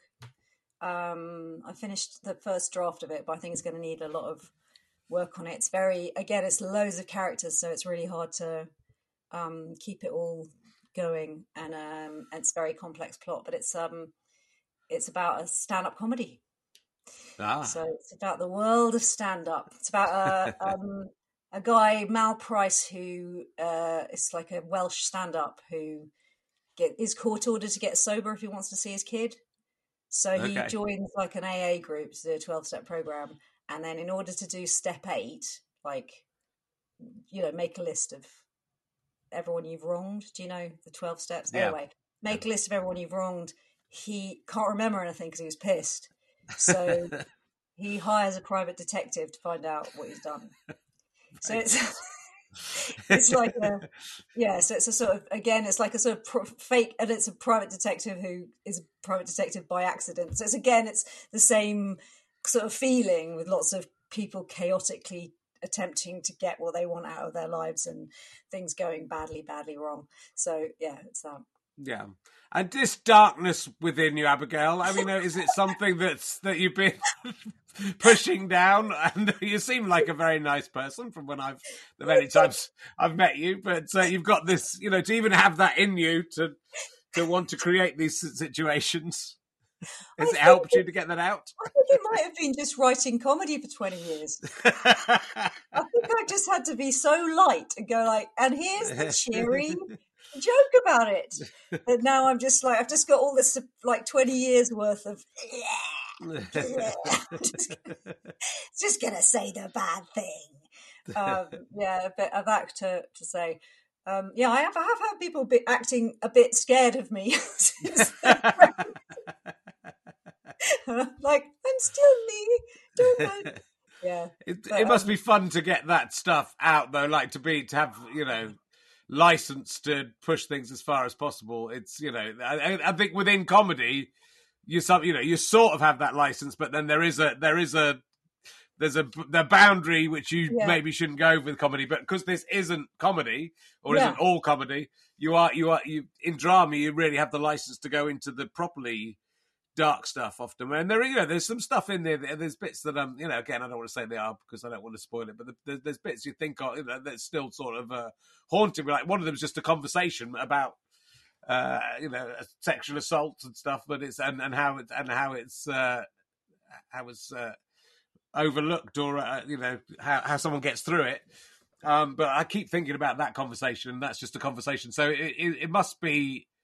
Um, I finished the first draft of it, but I think it's going to need a lot of work on it. It's very, again, it's loads of characters, so it's really hard to um, keep it all going, and um, it's a very complex plot. But it's um, it's about a stand-up comedy. Ah. So it's about the world of stand-up. It's about a um, a guy, Mal Price, who uh, is like a Welsh stand-up who get is court ordered to get sober if he wants to see his kid. So he okay. joins like an A A group to do a twelve-step program. And then in order to do step eight, like, you know, make a list of everyone you've wronged. Do you know the twelve steps? Yeah. Anyway, make a list of everyone you've wronged. He can't remember anything because he was pissed. So he hires a private detective to find out what he's done. So it's... it's like a yeah so it's a sort of again it's like a sort of pro- fake and it's a private detective who is a private detective by accident, so it's again it's the same sort of feeling with lots of people chaotically attempting to get what they want out of their lives and things going badly badly wrong. So yeah, it's that. Yeah. And this darkness within you, Abigail, I mean, is it something that's that you've been pushing down? And you seem like a very nice person from when I've the many times I've met you, but uh, you've got this, you know, to even have that in you to to want to create these situations. Has it helped you to get that out? I think it might have been just writing comedy for twenty years. I think I just had to be so light and go like, and here's the cheery joke about it. And now I'm just like, I've just got all this like twenty years worth of yeah, yeah. just, gonna, just gonna say the bad thing. Um, yeah, a bit of that to, to say. Um, yeah, I have, I have had people be acting a bit scared of me. Like, I'm still me. Don't mind. Yeah, it, but, it must um, be fun to get that stuff out, though. Like to be to have, you know, license to push things as far as possible. It's, you know, I, I think within comedy, you some, you know, you sort of have that license, but then there is a there is a there's a the boundary which you yeah. maybe shouldn't go with comedy. But because this isn't comedy or yeah. isn't all comedy, you are you are you in drama. You really have the license to go into the properly dark stuff often, and there, you know, there's some stuff in there. There's bits that um, you know, again, I don't want to say they are because I don't want to spoil it, but there's, there's bits you think are, you know, that's still sort of uh, haunting. Like one of them is just a conversation about, uh, you know, sexual assault and stuff, but it's and, and how it and how it's uh, how it's uh, overlooked or uh, you know how how someone gets through it. Um, but I keep thinking about that conversation, and that's just a conversation. So it, it, it must be.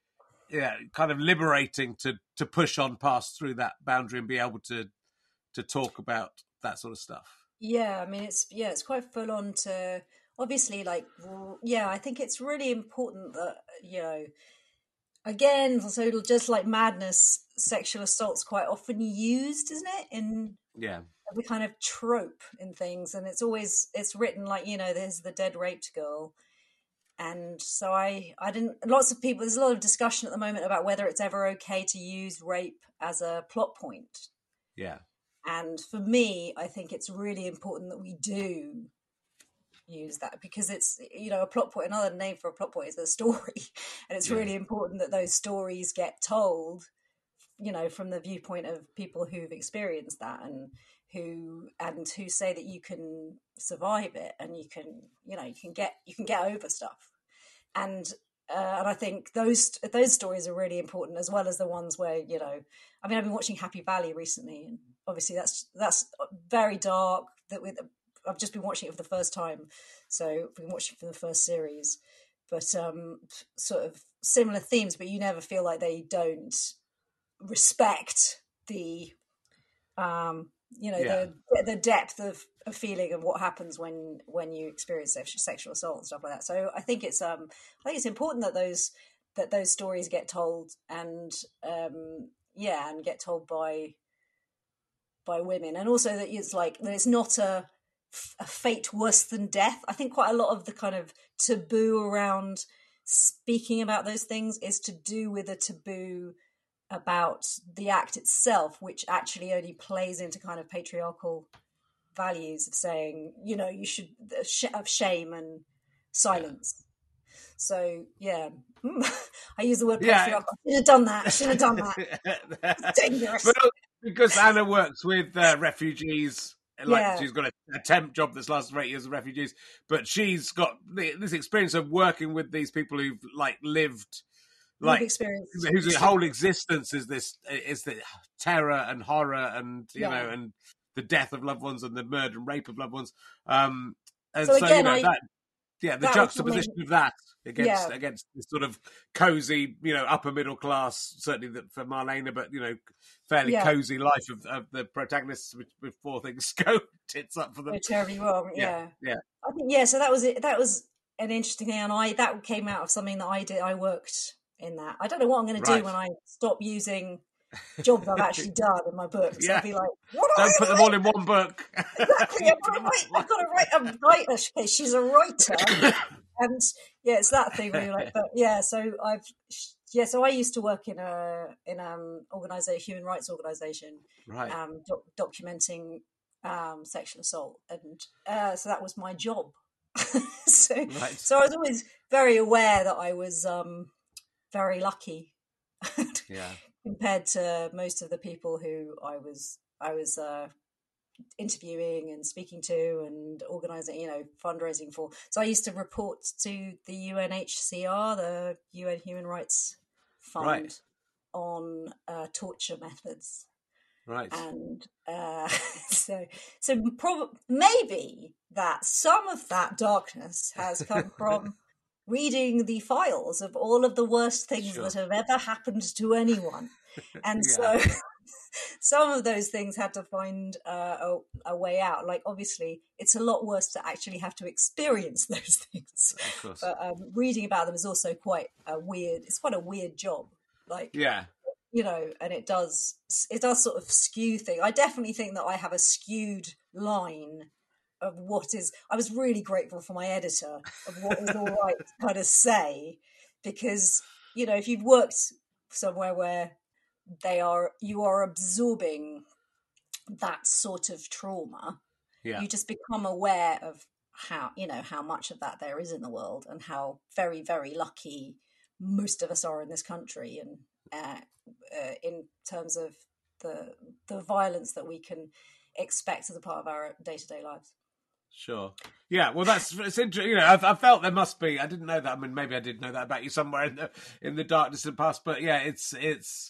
yeah, kind of liberating to to push on past through that boundary and be able to to talk about that sort of stuff. Yeah, I mean, it's yeah, it's quite full on to obviously like yeah, I think it's really important that you know. Again, so just like madness, sexual assault's quite often used, isn't it? In yeah, the kind of trope in things, and it's always it's written like you know, there's the dead raped girl, and so I I didn't. Lots of people. There's a lot of discussion at the moment about whether it's ever okay to use rape as a plot point. Yeah, and for me, I think it's really important that we do use that because it's you know a plot point. Another name for a plot point is a story, and it's yeah. really important that those stories get told you know from the viewpoint of people who've experienced that and who and who say that you can survive it and you can you know you can get you can get over stuff. And uh, and I think those those stories are really important, as well as the ones where you know I mean I've been watching Happy Valley recently, and obviously that's that's very dark. That with I've just been watching it for the first time, so I've been watching it for the first series, but um, sort of similar themes, but you never feel like they don't respect the, um, you know, yeah. the the depth of, of feeling and what happens when when you experience sexual assault and stuff like that. So I think it's um, I think it's important that those that those stories get told and um, yeah, and get told by by women, and also that it's like that it's not a a fate worse than death. I think quite a lot of the kind of taboo around speaking about those things is to do with a taboo about the act itself, which actually only plays into kind of patriarchal values of saying, you know, you should of shame and silence. So yeah, I use the word patriarchal. Yeah. I should have done that. I should have done that. It's dangerous. But because Anna works with uh, refugees. Like yeah. she's got a, a temp job that's lasted for eight years of refugees, but she's got the, this experience of working with these people who've like lived, like experience. whose whole existence is this is the terror and horror and you yeah. know and the death of loved ones and the murder and rape of loved ones. Um, and so, so again, you know I, that yeah, the juxtaposition of that against yeah. against this sort of cozy, you know, upper middle class, certainly that for Marlena, but you know, fairly yeah. cozy life of, of the protagonists before things go tits up for them. They're terribly wrong. Yeah, yeah, yeah. I think yeah. So that was it. That was an interesting thing, and I that came out of something that I did. I worked in that. I don't know what I'm going to Right. do when I stop using jobs I've actually done in my books. Yeah. I'll be like, what don't I put write? them all in one book. Exactly. I've got to write. I've got to write a writer. Okay, she's a writer, and yeah, it's that thing where you're like, but yeah. So I've yeah. So I used to work in a in um organization, human rights organization, right? Um, doc- documenting um sexual assault, and uh, so that was my job. so right. so I was always very aware that I was um very lucky. yeah. Compared to most of the people who I was, I was uh, interviewing and speaking to and organising, you know, fundraising for. So I used to report to the U N H C R, the U N Human Rights Fund, right. on uh, torture methods. Right. And uh, so, so prob- maybe that some of that darkness has come from reading the files of all of the worst things sure. that have ever happened to anyone. And yeah. so some of those things had to find uh, a, a way out. Like, obviously, it's a lot worse to actually have to experience those things. Of course. But um, reading about them is also quite a weird, it's quite a weird job. Like, yeah. you know, and it does, it does sort of skew things. I definitely think that I have a skewed line of what is, I was really grateful for my editor of what is all right to kind of say, because, you know, if you've worked somewhere where they are, you are absorbing that sort of trauma, yeah. you just become aware of how, you know, how much of that there is in the world and how very, very lucky most of us are in this country, and uh, uh, in terms of the the violence that we can expect as a part of our day-to-day lives. Sure. Yeah. Well, that's it's interesting. You know, I, I felt there must be. I didn't know that. I mean, maybe I did know that about you somewhere in the in the darkness of the past. But yeah, it's it's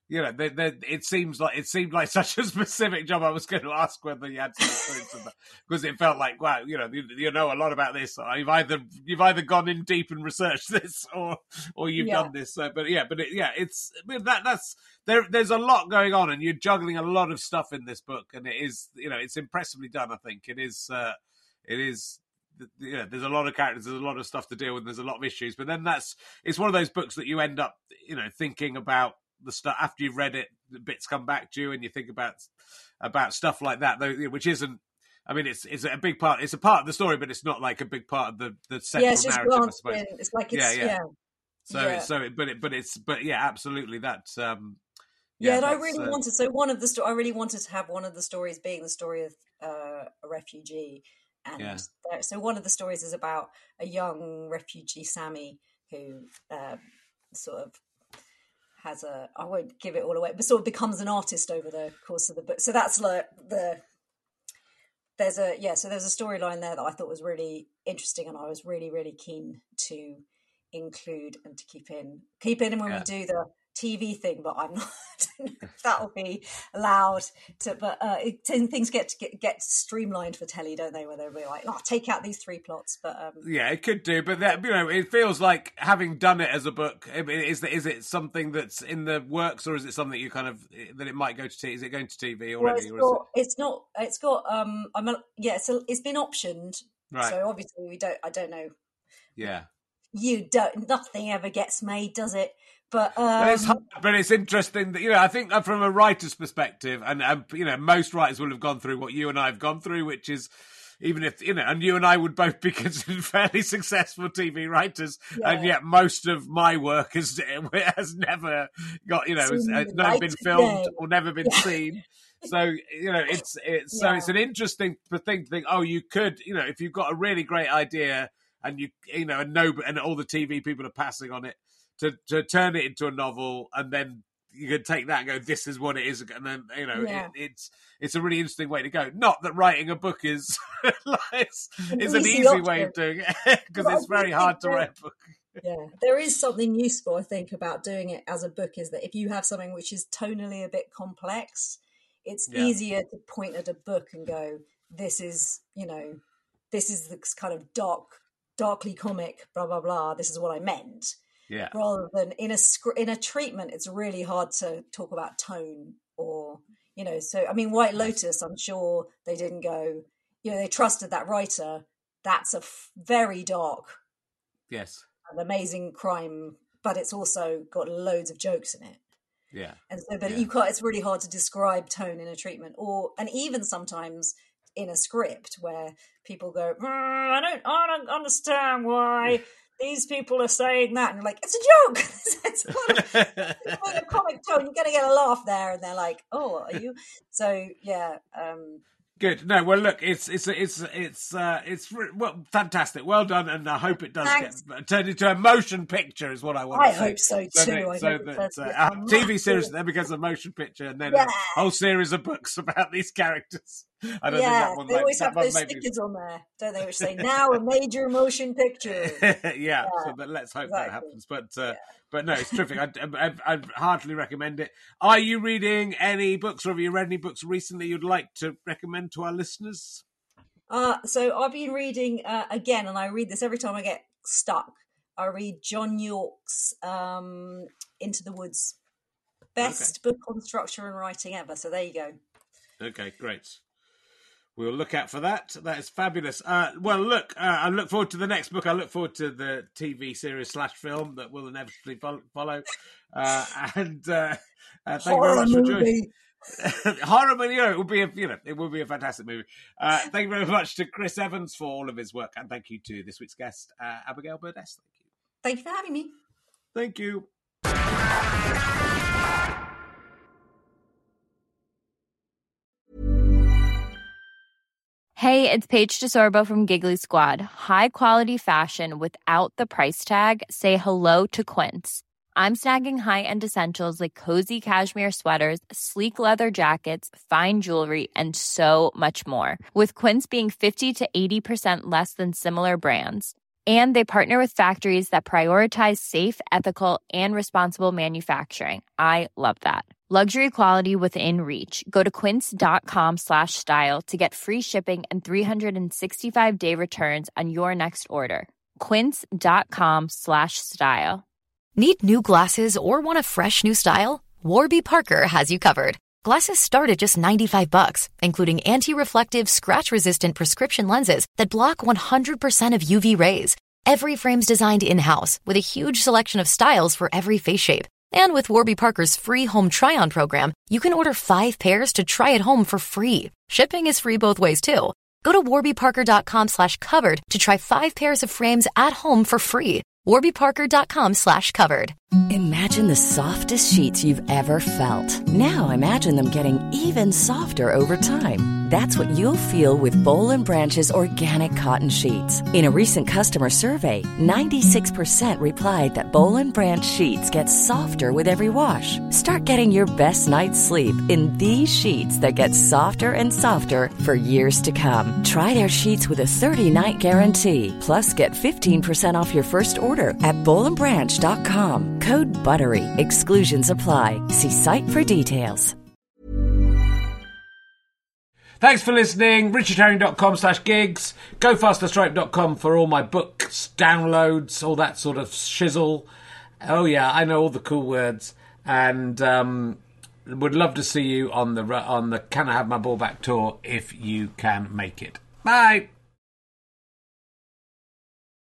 you know, they, they, it seems like it seemed like such a specific job. I was going to ask whether you had some experience of that, because it felt like, wow, you know, you, you know a lot about this. You've either you've either gone in deep and researched this, or or you've Yeah. done this. So, but yeah, but it, yeah, it's I mean, that that's there. There's a lot going on, and you're juggling a lot of stuff in this book, and it is, you know, it's impressively done. I think it is. Uh, it is. You know, there's a lot of characters, there's a lot of stuff to deal with, there's a lot of issues. But then that's it's one of those books that you end up, you know, thinking about the stuff after you've read it. The bits come back to you, and you think about about stuff like that, though, which isn't. I mean, it's it's a big part. It's a part of the story, but it's not like a big part of the the central Yeah, it's just narrative. I glanced suppose. in. It's like it's Yeah, yeah. yeah. So Yeah. so, but it but it's but yeah, absolutely. That's um. Yeah, and I that's, really uh, wanted. So one of the sto- I really wanted to have one of the stories being the story of uh, a refugee, and Yeah. there- so one of the stories is about a young refugee, Sammy, who uh, sort of has a. I won't give it all away, but sort of becomes an artist over the course of the book. So that's like the. There's a yeah, so there's a storyline there that I thought was really interesting, and I was really really keen to include and to keep in keep in when Yeah. we do the T V thing, but I'm not. I don't know if that'll be allowed to. But uh, it, things get, get get streamlined for telly, don't they? Where they'll be like, "Oh, take out these three plots." But um, yeah, it could do, but that, you know, it feels like having done it as a book. I mean, is is it something that's in the works, or is it something you kind of that it might go to T V? Is it going to T V well, already? it's, or is got, it's not. It's got. Um, I'm a, yeah. So it's been optioned. Right. So obviously we don't. I don't know. it, yeah. You don't. Nothing ever gets made, does it? But But it's um, hard, but it's interesting that, you know, I think that from a writer's perspective, and, and you know, most writers will have gone through what you and I have gone through, which is, even if, you know, and you and I would both be considered fairly successful T V writers, Yeah. and yet most of my work has has never got, you know, has, Seen has the never light been of filmed day. or never been Yeah. seen. So, you know, it's it's so Yeah. it's an interesting thing to think, oh, you could, you know, if you've got a really great idea and you, you know, and no, and all the T V people are passing on it, to to turn it into a novel, and then you can take that and go, this is what it is, and then, you know, Yeah. it, it's it's a really interesting way to go. Not that writing a book is like, it's, An it's an easy easy way option. of doing it, because But I it's very think hard to that- write a book. Yeah, there is something useful, I think, about doing it as a book, is that if you have something which is tonally a bit complex, it's Yeah. easier to point at a book and go, this is, you know, this is this kind of dark, darkly comic, blah, blah, blah, this is what I meant. Yeah, Rather than in a scr- in a treatment, it's really hard to talk about tone, or, you know, so, I mean, White Lotus, I'm sure they didn't go, you know, they trusted that writer. That's a f- very dark, yes, an amazing crime, but it's also got loads of jokes in it. yeah, And so, but Yeah. you can't, it's really hard to describe tone in a treatment, or, and even sometimes in a script where people go, "Mm, I don't, I don't understand why these people are saying that. And you're like, it's a joke. it's kind of, it's kind of comic tone. You're going to get a laugh there. And they're like, oh, are you? So yeah. Um, good. No, well, look, it's it's it's it's uh, it's re- well, fantastic. Well done, and I hope it does Thanks. get turned into a motion picture. Is what I want I to say. hope so So too. that, I so hope it that turns uh, into a a T V massive- series then becomes a motion picture, and then Yeah. a whole series of books about these characters. I don't yeah, think that one they might- always that have one those may be- stickers on there, don't they? Which say now a major motion picture. yeah, so but let's hope that exactly. happens. But uh, but no, it's terrific. I'd, I'd, I'd heartily recommend it. Are you reading any books, or have you read any books recently you'd like to recommend to our listeners? Uh, so I've been reading uh, again, and I read this every time I get stuck. I read John Yorke's um, Into the Woods. Best book on structure and writing ever. So there you go. Okay, great. We'll look out for that. That is fabulous. Uh, well, look, uh, I look forward to the next book. I look forward to the T V series slash film that will inevitably fol- follow. Uh, and uh, uh, thank you very much for joining. Horror movie, you know, it will be a you know it will be a fantastic movie. Uh, thank you very much to Chris Evans for all of his work, and thank you to this week's guest, uh, Abigail Burdess. Thank you. Thank you for having me. Thank you. Hey, it's Paige DeSorbo from Giggly Squad. High quality fashion without the price tag. Say hello to Quince. I'm snagging high-end essentials like cozy cashmere sweaters, sleek leather jackets, fine jewelry, and so much more. With Quince being fifty to eighty percent less than similar brands. And they partner with factories that prioritize safe, ethical, and responsible manufacturing. I love that. Luxury quality within reach. Go to quince.com slash style to get free shipping and three sixty-five day returns on your next order. Quince.com slash style. Need new glasses or want a fresh new style? Warby Parker has you covered. Glasses start at just ninety-five bucks, including anti-reflective, scratch-resistant prescription lenses that block one hundred percent of U V rays. Every frame's designed in-house with a huge selection of styles for every face shape. And with Warby Parker's free home try-on program, you can order five pairs to try at home for free. Shipping is free both ways, too. Go to warbyparker.com slash covered to try five pairs of frames at home for free. warbyparker.com slash covered. Imagine the softest sheets you've ever felt. Now imagine them getting even softer over time. That's what you'll feel with Boll and Branch's organic cotton sheets. In a recent customer survey, ninety-six percent replied that Boll and Branch sheets get softer with every wash. Start getting your best night's sleep in these sheets that get softer and softer for years to come. Try their sheets with a thirty-night guarantee. Plus, get fifteen percent off your first order at boll and branch dot com. Code BUTTERY. Exclusions apply. See site for details. Thanks for listening. richard herring dot com slash gigs. go faster stripe dot com for all my books, downloads, all that sort of shizzle. Oh, yeah, I know all the cool words. And um, would love to see you on the on the Can I Have My Ball Back tour if you can make it. Bye.